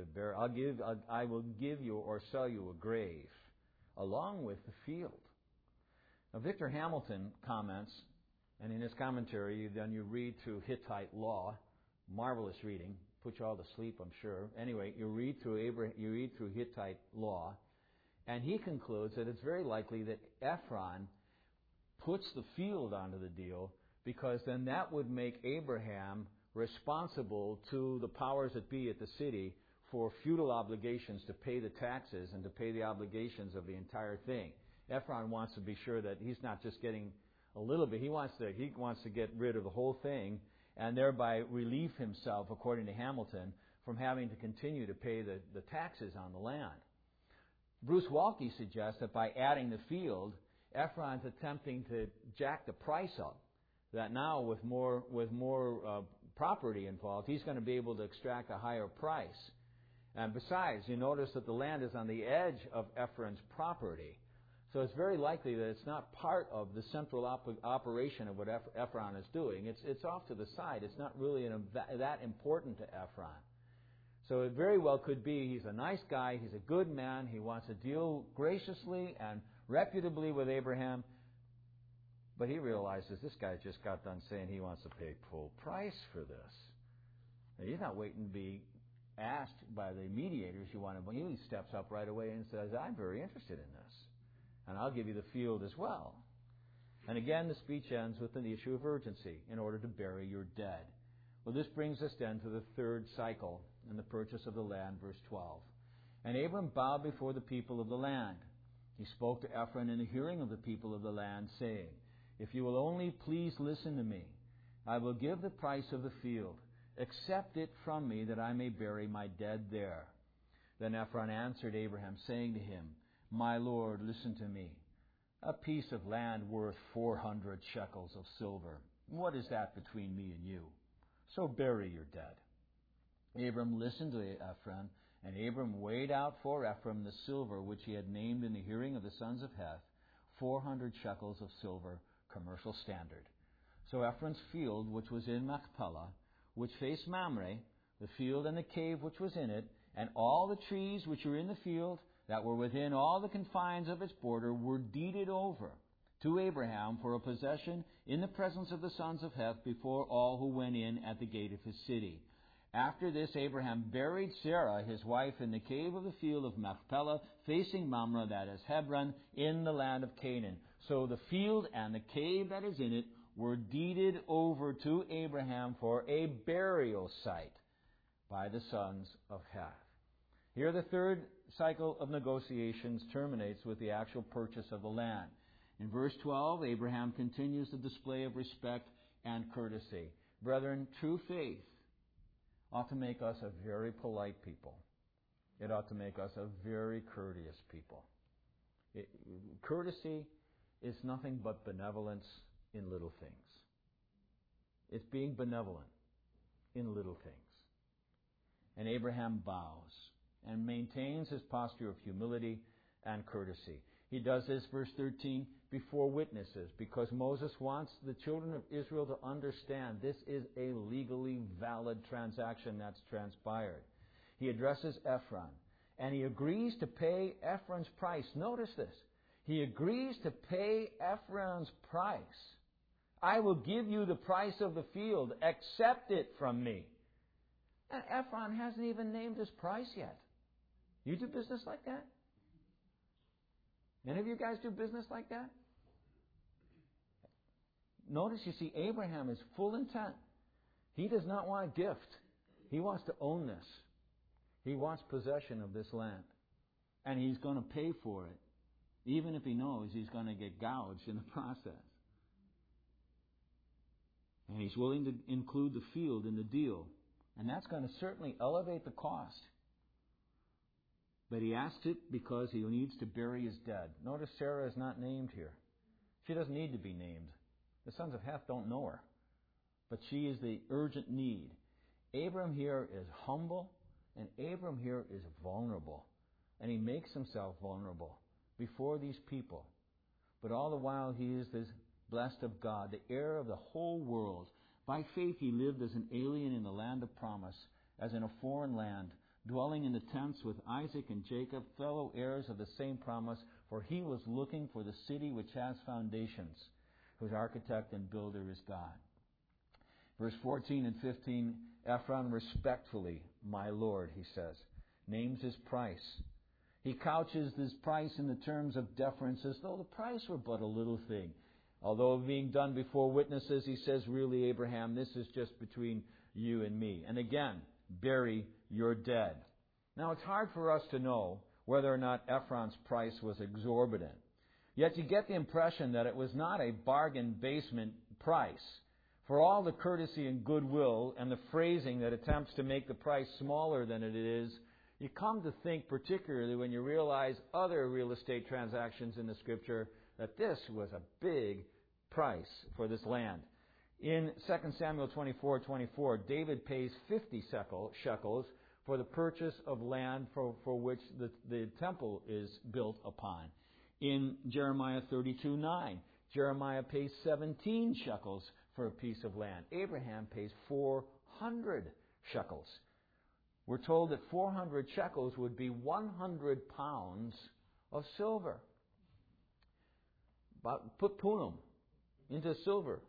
will give you or sell you a grave along with the field. Now, Victor Hamilton comments, and in his commentary, then you read through Hittite law, marvelous reading, put you all to sleep, I'm sure. Anyway, you read through Hittite law, and he concludes that it's very likely that Ephron puts the field onto the deal, because then that would make Abraham responsible to the powers that be at the city for feudal obligations to pay the taxes and to pay the obligations of the entire thing. Ephron wants to be sure that he's not just getting a little bit. He wants to get rid of the whole thing and thereby relieve himself, according to Hamilton, from having to continue to pay the taxes on the land. Bruce Waltke suggests that by adding the field, Ephron's attempting to jack the price up. That now, with more property involved, he's going to be able to extract a higher price. And besides, you notice that the land is on the edge of Ephron's property. So it's very likely that it's not part of the central operation of what Ephron is doing. It's off to the side. It's not really that important to Ephron. So it very well could be he's a nice guy, he's a good man, he wants to deal graciously and reputably with Abraham, but he realizes this guy just got done saying he wants to pay full price for this. And he's not waiting to be asked by the mediators, he steps up right away and says, I'm very interested in this, and I'll give you the field as well. And again, the speech ends with an issue of urgency, in order to bury your dead. Well, this brings us then to the third cycle in the purchase of the land, verse 12. And Abram bowed before the people of the land. He spoke to Ephron in the hearing of the people of the land, saying, If you will only please listen to me, I will give the price of the field. Accept it from me, that I may bury my dead there. Then Ephron answered Abraham, saying to him, My lord, listen to me. A piece of land worth 400 shekels of silver. What is that between me and you? So bury your dead. Abram listened to Ephron, and Abram weighed out for Ephron the silver which he had named in the hearing of the sons of Heth, 400 shekels of silver, commercial standard. So Ephron's field, which was in Machpelah, which faced Mamre, the field and the cave which was in it, and all the trees which were in the field, that were within all the confines of its border, were deeded over to Abraham for a possession in the presence of the sons of Heth before all who went in at the gate of his city. After this, Abraham buried Sarah, his wife, in the cave of the field of Machpelah, facing Mamre, that is Hebron, in the land of Canaan. So the field and the cave that is in it were deeded over to Abraham for a burial site by the sons of Heth. Here the third cycle of negotiations terminates with the actual purchase of the land. In verse 12, Abraham continues the display of respect and courtesy. Brethren, true faith ought to make us a very polite people. It ought to make us a very courteous people. Courtesy is nothing but benevolence in little things. It's being benevolent in little things. And Abraham bows and maintains his posture of humility and courtesy. He does this, verse 13, before witnesses, because Moses wants the children of Israel to understand this is a legally valid transaction that's transpired. He addresses Ephron, and he agrees to pay Ephron's price. Notice this. He agrees to pay Ephron's price. I will give you the price of the field. Accept it from me. And Ephron hasn't even named his price yet. You do business like that? Any of you guys do business like that? Notice, you see, Abraham is full intent. He does not want a gift. He wants to own this. He wants possession of this land. And he's going to pay for it, even if he knows he's going to get gouged in the process. And he's willing to include the field in the deal. And that's going to certainly elevate the cost. But he asks it because he needs to bury his dead. Notice Sarah is not named here. She doesn't need to be named. The sons of Heth don't know her. But she is the urgent need. Abram here is humble, and Abram here is vulnerable. And he makes himself vulnerable before these people. But all the while he is this blessed of God, the heir of the whole world. By faith he lived as an alien in the land of promise, as in a foreign land, dwelling in the tents with Isaac and Jacob, fellow heirs of the same promise, for he was looking for the city which has foundations, whose architect and builder is God. Verse 14 and 15, Ephron respectfully, my Lord, he says, names his price. He couches this price in the terms of deference as though the price were but a little thing. Although being done before witnesses, he says, really, Abraham, this is just between you and me. And again, bury your dead. Now, it's hard for us to know whether or not Ephron's price was exorbitant. Yet you get the impression that it was not a bargain basement price. For all the courtesy and goodwill and the phrasing that attempts to make the price smaller than it is, you come to think, particularly when you realize other real estate transactions in the Scripture, that this was a big price for this land. In 2 Samuel 24:24, David pays 50 shekels for the purchase of land for which the temple is built upon. In Jeremiah 32:9, Jeremiah pays 17 shekels for a piece of land. Abraham pays 400 shekels. We're told that 400 shekels would be 100 pounds of silver. But put punam into silver.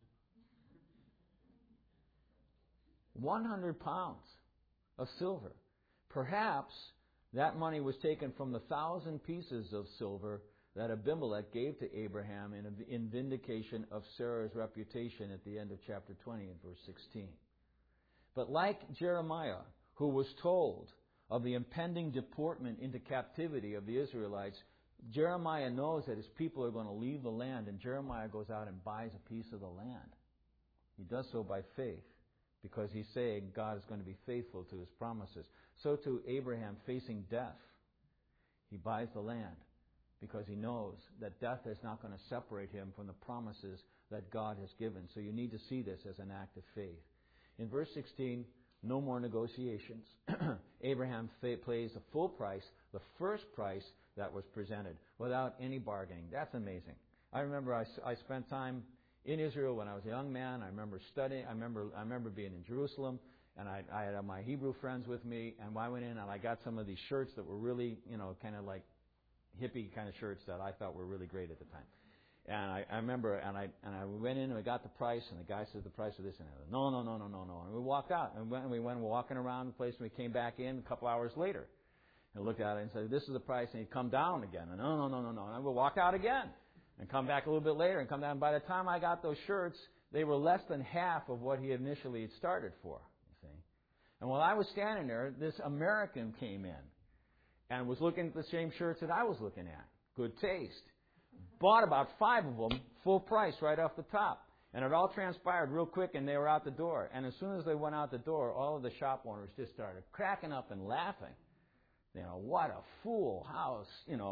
100 pounds of silver. Perhaps that money was taken from the 1,000 pieces of silver that Abimelech gave to Abraham in vindication of Sarah's reputation at the end of chapter 20 and verse 16. But like Jeremiah, who was told of the impending deportment into captivity of the Israelites, Jeremiah knows that his people are going to leave the land, and Jeremiah goes out and buys a piece of the land. He does so by faith, because he's saying God is going to be faithful to his promises. So too Abraham, facing death, he buys the land because he knows that death is not going to separate him from the promises that God has given. So you need to see this as an act of faith. In verse 16, no more negotiations. Abraham pays the full price, the first price that was presented, without any bargaining. That's amazing. I remember I spent time in Israel when I was a young man. I remember studying. I remember being in Jerusalem, and I had my Hebrew friends with me. And I went in and I got some of these shirts that were really, kind of like hippie kind of shirts that I thought were really great at the time. And I remember, and I went in and I got the price, and the guy says the price of this and that. No. And we walked out, and we went walking around the place, and we came back in a couple hours later, and looked at it and said, this is the price, and he'd come down again. And no. And we'll walk out again, and come back a little bit later, and come down. And by the time I got those shirts, they were less than half of what he initially had started for. You see. And while I was standing there, this American came in, and was looking at the same shirts that I was looking at. Good taste. Bought about 5 of them, full price right off the top. And it all transpired real quick, and they were out the door. And as soon as they went out the door, all of the shop owners just started cracking up and laughing. What a fool house,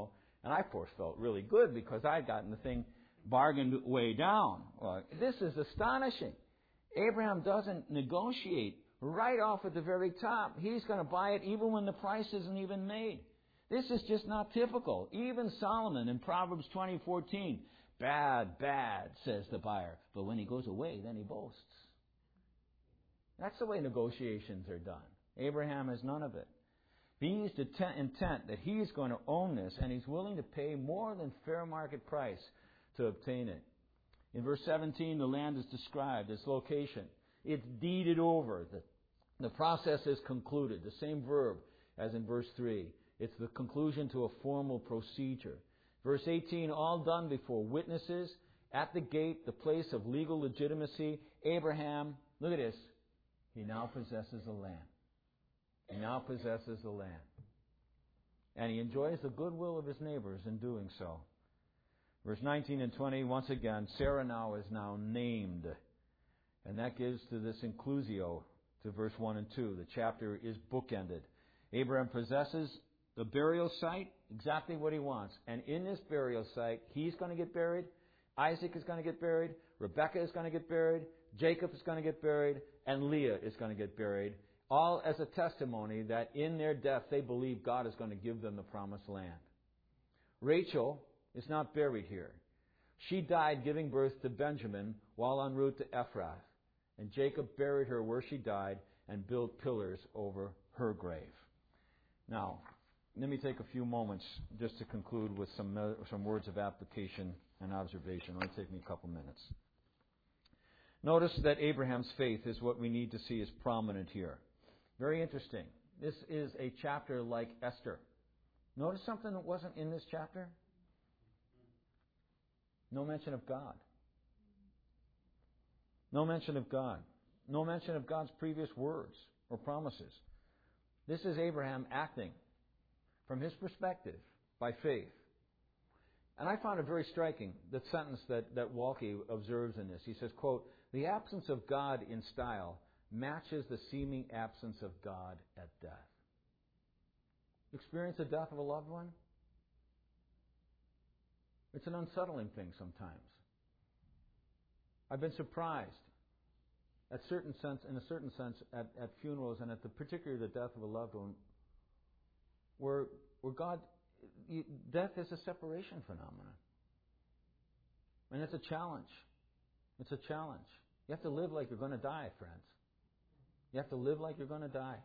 And I, of course, felt really good because I'd gotten the thing bargained way down. Well, this is astonishing. Abraham doesn't negotiate right off at the very top. He's going to buy it even when the price isn't even made. This is just not typical. Even Solomon in Proverbs 20:14, bad, says the buyer. But when he goes away, then he boasts. That's the way negotiations are done. Abraham has none of it. He's intent that he's going to own this, and he's willing to pay more than fair market price to obtain it. In verse 17, the land is described, its location. It's deeded over. The process is concluded. The same verb as in verse 3. It's the conclusion to a formal procedure. Verse 18, all done before witnesses, at the gate, the place of legal legitimacy. Abraham, look at this, he now possesses the land. He now possesses the land. And he enjoys the goodwill of his neighbors in doing so. Verse 19 and 20, once again, Sarah now is named. And that gives to this inclusio to verse 1 and 2. The chapter is bookended. Abraham possesses the burial site, exactly what he wants. And in this burial site, he's going to get buried. Isaac is going to get buried. Rebekah is going to get buried. Jacob is going to get buried. And Leah is going to get buried. All as a testimony that in their death they believe God is going to give them the promised land. Rachel is not buried here. She died giving birth to Benjamin while en route to Ephrath. And Jacob buried her where she died and built pillars over her grave. Now, let me take a few moments just to conclude with some words of application and observation. It'll take me a couple minutes. Notice that Abraham's faith is what we need to see as prominent here. Very interesting. This is a chapter like Esther. Notice something that wasn't in this chapter? No mention of God. No mention of God. No mention of God's previous words or promises. This is Abraham acting from his perspective by faith. And I found it very striking, that sentence that Walke observes in this. He says, quote, the absence of God in style matches the seeming absence of God at death. Experience the death of a loved one? It's an unsettling thing sometimes. I've been surprised in a certain sense, at funerals and particularly the death of a loved one, where God, death is a separation phenomenon. And it's a challenge. It's a challenge. You have to live like you're going to die, friends. You have to live like you're going to die.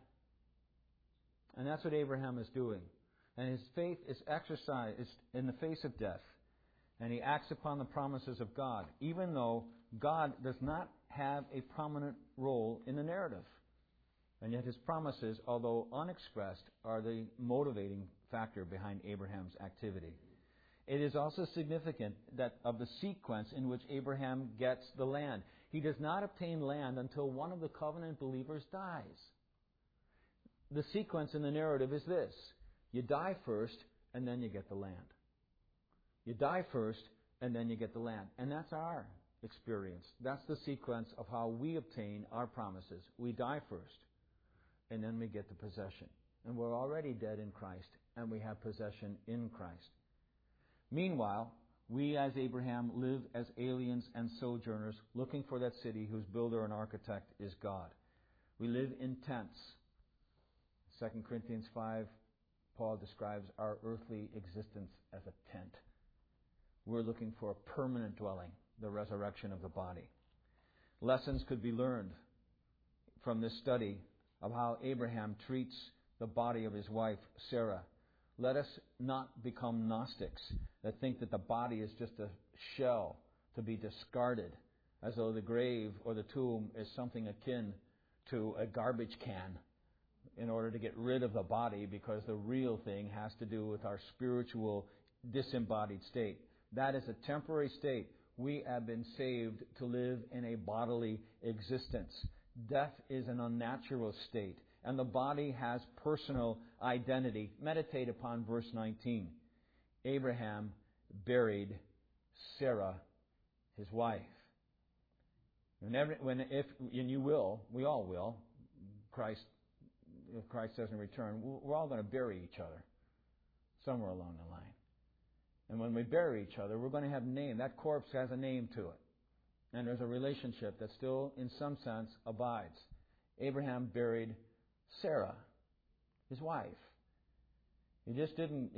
And that's what Abraham is doing. And his faith is exercised in the face of death. And he acts upon the promises of God, even though God does not have a prominent role in the narrative. And yet his promises, although unexpressed, are the motivating factor behind Abraham's activity. It is also significant that of the sequence in which Abraham gets the land. He does not obtain land until one of the covenant believers dies. The sequence in the narrative is this. You die first, and then you get the land. You die first, and then you get the land. And that's our experience. That's the sequence of how we obtain our promises. We die first, and then we get the possession. And we're already dead in Christ, and we have possession in Christ. Meanwhile, we as Abraham live as aliens and sojourners looking for that city whose builder and architect is God. We live in tents. 2 Corinthians 5, Paul describes our earthly existence as a tent. We're looking for a permanent dwelling, the resurrection of the body. Lessons could be learned from this study of how Abraham treats the body of his wife, Sarah. Let us not become Gnostics that think that the body is just a shell to be discarded, as though the grave or the tomb is something akin to a garbage can in order to get rid of the body, because the real thing has to do with our spiritual disembodied state. That is a temporary state. We have been saved to live in a bodily existence. Death is an unnatural state, and the body has personal identity. Meditate upon verse 19. Abraham buried Sarah, his wife. We all will, if Christ doesn't return, we're all going to bury each other somewhere along the line. And when we bury each other, we're going to have a name. That corpse has a name to it. And there's a relationship that still, in some sense, abides. Abraham buried Sarah, his wife. He just didn't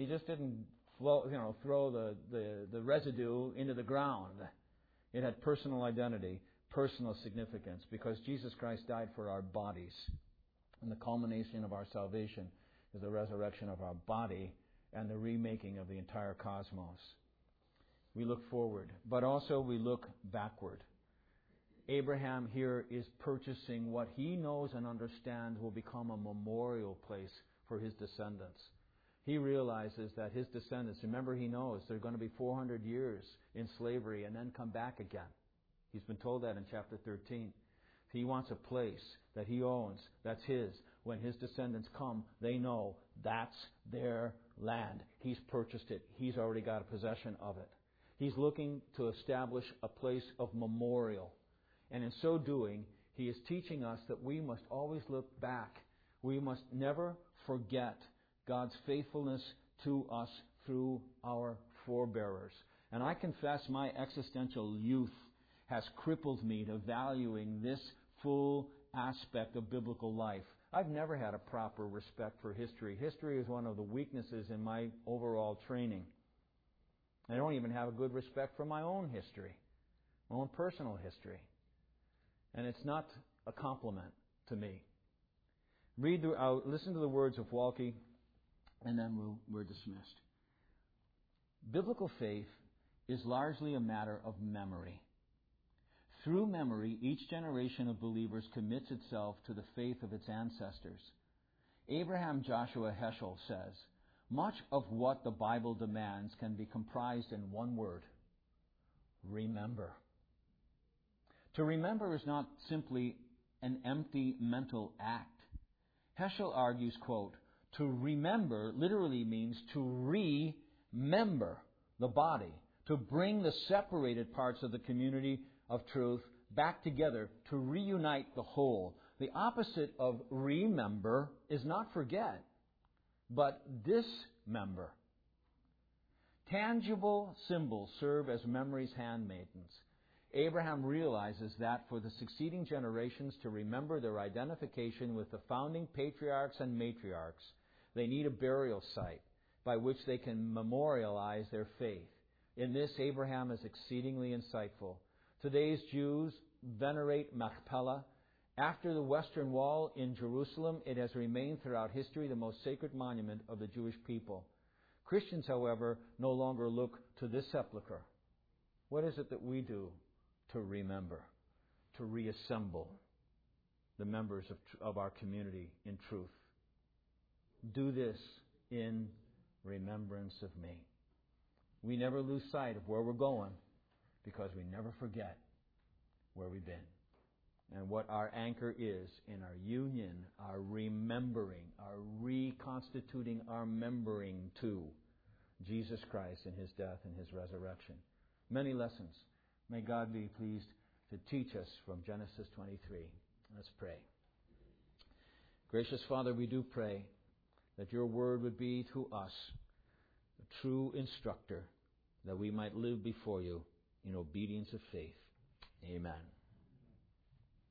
throw the residue into the ground. It had personal identity, personal significance, because Jesus Christ died for our bodies. And the culmination of our salvation is the resurrection of our body and the remaking of the entire cosmos. We look forward, but also we look backward. Abraham here is purchasing what he knows and understands will become a memorial place for his descendants. He realizes that his descendants, remember, he knows they're going to be 400 years in slavery and then come back again. He's been told that in chapter 13. He wants a place that he owns, that's his. When his descendants come, they know that's their land. He's purchased it. He's already got a possession of it. He's looking to establish a place of memorial. And in so doing, he is teaching us that we must always look back. We must never forget God's faithfulness to us through our forebearers. And I confess my existential youth has crippled me to valuing this full aspect of biblical life. I've never had a proper respect for history. History is one of the weaknesses in my overall training. I don't even have a good respect for my own history, my own personal history. And it's not a compliment to me. Listen to the words of Walke, and then we're dismissed. Biblical faith is largely a matter of memory. Through memory, each generation of believers commits itself to the faith of its ancestors. Abraham Joshua Heschel says, much of what the Bible demands can be comprised in one word: remember. To remember is not simply an empty mental act. Heschel argues, quote, to remember literally means to remember the body, to bring the separated parts of the community of truth back together, to reunite the whole. The opposite of remember is not forget, but dismember. Tangible symbols serve as memory's handmaidens. Abraham realizes that for the succeeding generations to remember their identification with the founding patriarchs and matriarchs, they need a burial site by which they can memorialize their faith. In this, Abraham is exceedingly insightful. Today's Jews venerate Machpelah. After the Western Wall in Jerusalem, it has remained throughout history the most sacred monument of the Jewish people. Christians, however, no longer look to this sepulchre. What is it that we do to remember, to reassemble the members of our community in truth? Do this in remembrance of me. We never lose sight of where we're going because we never forget where we've been and what our anchor is in our union, our remembering, our reconstituting, our membering to Jesus Christ and His death and His resurrection. Many lessons. May God be pleased to teach us from Genesis 23. Let's pray. Gracious Father, we do pray that your word would be to us the true instructor, that we might live before you in obedience of faith. Amen.